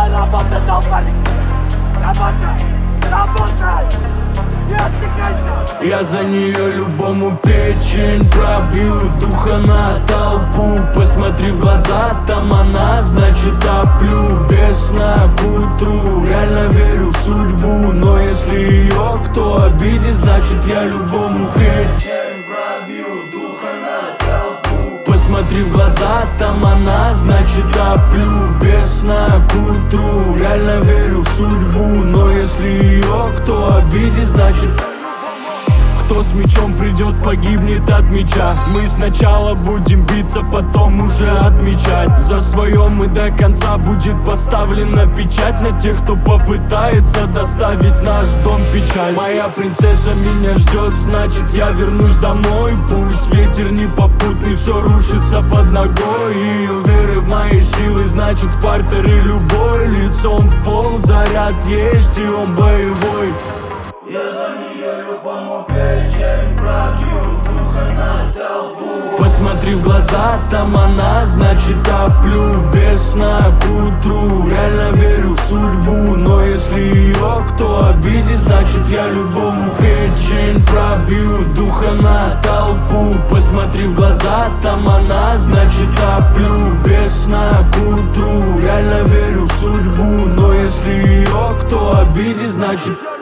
Работай, работай, долбарик! Работай! Работай! Не отвлекайся! Я за нее любому печень пробью, духа на толпу. Посмотри в глаза, там она, значит топлю. Без сна к утру, реально верю в судьбу. Но если ее кто обидит, значит я любому печень пробью, духа на толпу. Посмотри в глаза, там она, значит топлю. Без сна к утру, реально верю в судьбу. Но если ее кто обидит, значит кто с мечом придет, погибнет от меча. Мы сначала будем биться, потом уже отмечать. За свое мы до конца, будет поставлена печать на тех, кто попытается доставить в наш дом печаль. Моя принцесса меня ждет, значит я вернусь домой. Пусть ветер непопутный, все рушится под ногой. Ее веры в мои силы, значит в партере любой. Лицом в пол, заряд есть и он боевой. Я за нее любому печень пробью, духа на толпу. Посмотри в глаза, там она, значит топлю. Без сна к утру, реально верю в судьбу. Но если ее кто обидит, значит я любому печень пробью, духа на толпу. Посмотри в глаза, там она, значит топлю. Без сна к утру, реально верю в судьбу. Но если ее кто обидит, значит